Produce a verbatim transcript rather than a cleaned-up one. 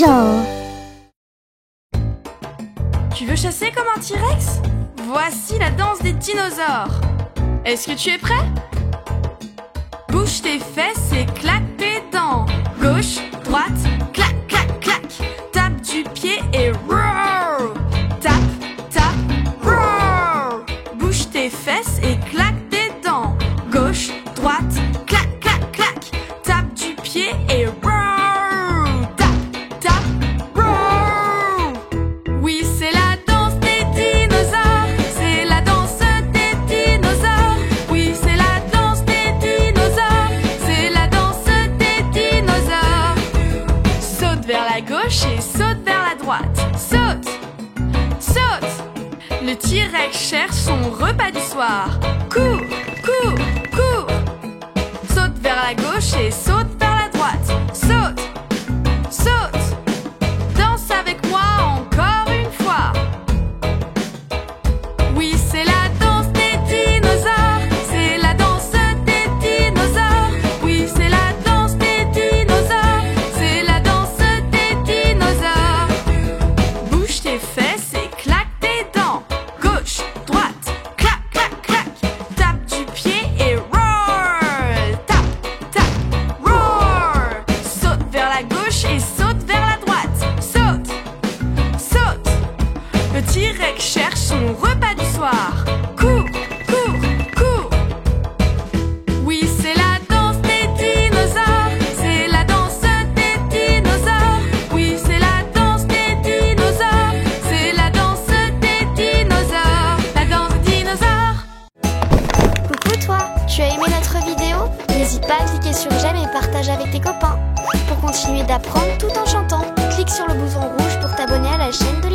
ninja. Tu veux chasser comme un T-Rex? Voici la danse des dinosaures. Est-ce que tu es prêt? Bouge tes fesses et claque tes dents. Gauche, droite, clac, clac, clac. Tape du pied et roar. Tape, tape, roar. Bouge tes fesses et claque tes dents. Gauche, droite, clac, clac, clac. Tape du pied et roar. Tape, tape, roar. Oui, c'est la danse des dinosaures. C'est la danse des dinosaures. Oui, c'est la danse des dinosaures. C'est la danse des dinosaures. Saute vers la gauche et saute vers la droite. Saute, saute. Le T-Rex cherche son repas du soir. Cours, cours, cours. Saute vers la gauche et saute vers la droite. Saute, saute. Danse avec moi encore une fois. Oui, c'est la danse des dinosaures. C'est la danse des dinosaures. Oui, c'est la danse des dinosaures. C'est la danse des dinosaures. Bouge tes fesses et claque tes dents. Gauche, droite, clac, clac, clac. Tape du pied et roar. Tape, tape, roar. Saute vers la gauche et saute vers la droite. Saute, saute. Le T-Rex cherche son repas du soir. Cours, cours, cours. Oui, c'est la danse des dinosaures. C'est la danse des dinosaures. Oui, c'est la danse des dinosaures. C'est la danse des dinosaures. La danse des dinosaures. Coucou toi, tu as aimé notre vidéo? N'hésite pas à cliquer sur j'aime et partage avec tes copains. Pour continuer d'apprendre tout en chantant, clique sur le bouton rouge pour t'abonner à la chaîne de